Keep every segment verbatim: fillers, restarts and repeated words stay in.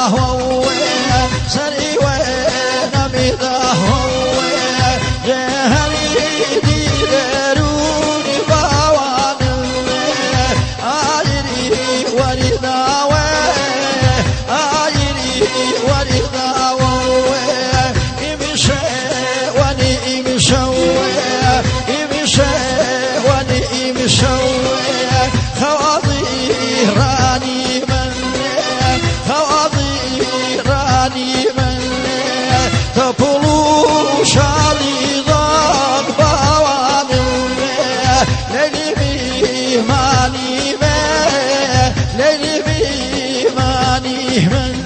هو سري ونمي ذا هو جهري ديروني باوان آيري وردا آيري وردا إمشي وني إمشوي إمشي وني إمشوي خواضي راني من خواضي راني من تبلو شالي ضاق باوان ليلي بي ماني من ليلي بي ماني من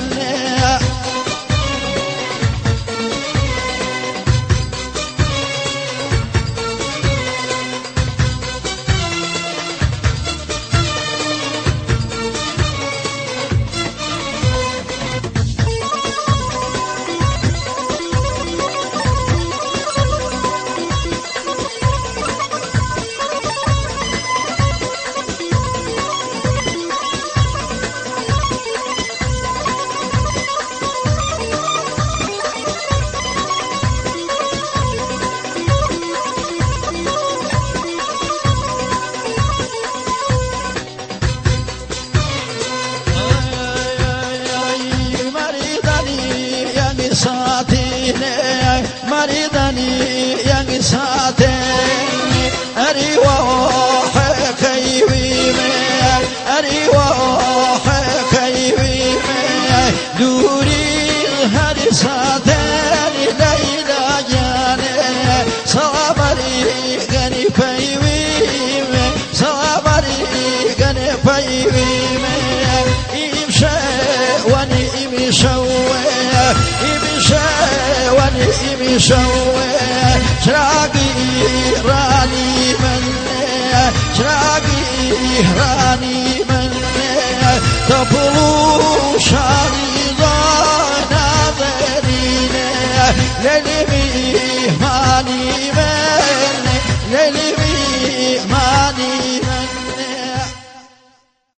مريضني يا ساتني أريوح كيوي أريوح كيوي دوري هذه ساتني ليلى جاني صبري غني كيوي صبري غني كيوي إمشي وني إمشوي إمشي شوي شراقي راني من شراقي راني من تبلو شاري ضانا ذرين ليلي بي ماني من ليلي بي ماني من